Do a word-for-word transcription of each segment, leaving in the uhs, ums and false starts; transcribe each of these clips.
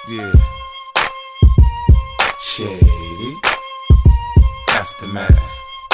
Yeah. Shady. Aftermath.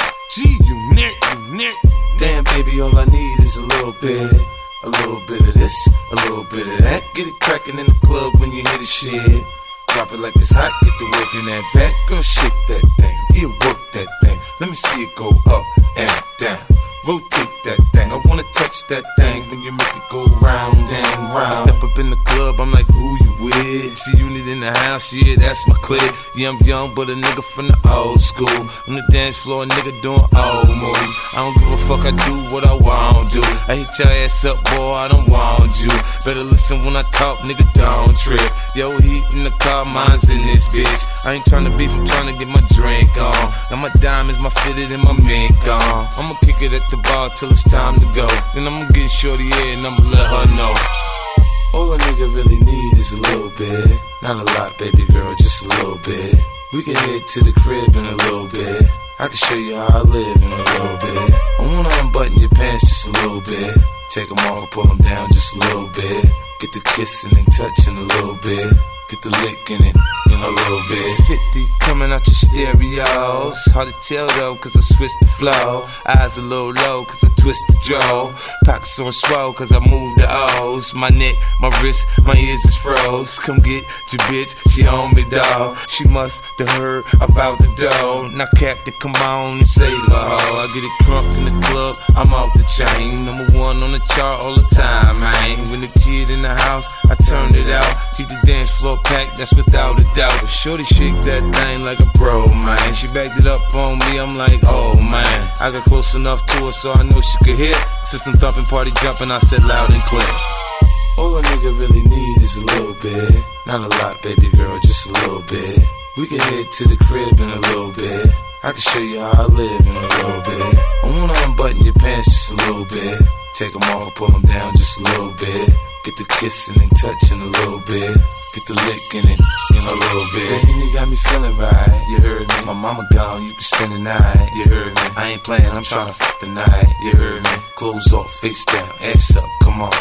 G unit, unit. Damn, baby, all I need is a little bit. A little bit of this, a little bit of that. Get it crackin' in the club when you hear the shit. Drop it like it's hot, get the work in that back. Girl, shake that thing, yeah, work that thing. Let me see it go up and down. Rotate that thing, I wanna touch that thing when you make it go round and round. I step up in the club, I'm like, who you with? G-Unit in the house, yeah, that's my clique. Yeah, I'm young, but a nigga from the old school. On the dance floor, a nigga doing old moves. I don't give a fuck, I do what I want to. I hit your ass up, boy, I don't want you. Better listen when I talk, nigga, don't trip. Yo, heat in the car, mine's in this bitch. I ain't tryna beef, I'm tryna get my drink on. Now my diamonds, my fitted, and my mink on. I'ma kick it at the bar till it's time to go. Then I'ma get shorty here and I'ma let her know. All a nigga really need is a little bit. Not a lot, baby girl, just a little bit. We can head to the crib in a little bit. I can show you how I live in a little bit. I wanna unbutton your pants just a little bit. Take them off and pull them down just a little bit. Get the kissing and touching a little bit. Get the licking it in a little bit. fifty coming out your stereos. Hard to tell though, cause I switched the flow. Eyes a little low, cause I twist the jaw. Pockets on swole, cause I move the O's. My neck, my wrist, my ears is froze. Come get your bitch, she on me, dawg. She must have heard about the dough. Now Captain, come on and save her hoe. I get it crunk in the club, I'm off the chain. Number one on the chart all the time, man. When the kid in the house, I turn it out. Keep the dance floor packed, that's without a doubt. But shorty shake that thing like a pro, man. She backed it up on me, I'm like, oh man. I got close enough to her so I know she could hear. System thumping, party jumping, I said loud and clear. All a nigga really need is a little bit. Not a lot, baby girl, just a little bit. We can head to the crib in a little bit. I can show you how I live in a little bit. I wanna unbutton your pants just a little bit. Take them off, pull them down just a little bit. Get the kissing and touching a little bit. Get the licking it in a little bit. Then you got me feeling right, you heard me. My mama gone, you can spend the night, you heard me. I ain't playing, I'm trying to fuck the night, you heard me. Clothes off, face down, ass up, come on.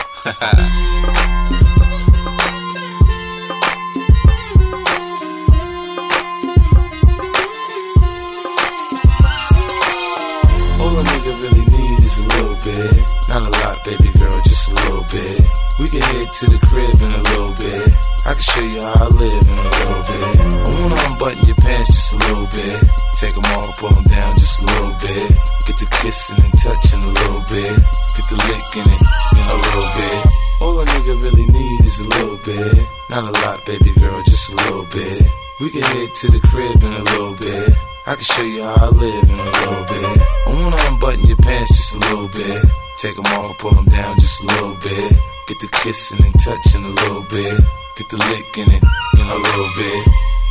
All a nigga really need is a little bit. Not a lot, baby girl, just a little bit. We can head to the crib in a little bit. I can show you how I live in a little bit. I wanna unbutton your pants just a little bit. Take them off, pull them down just a little bit. Get the kissing and touching a little bit. Get the licking it in a little bit. All a nigga really need is a little bit. Not a lot, baby girl, just a little bit. We can head to the crib in a little bit. I can show you how I live in a little bit. I wanna unbutton your pants just a little bit. Take them off, pull them down just a little bit. Get the kissing and touching a little bit. Get the licking it in a little bit.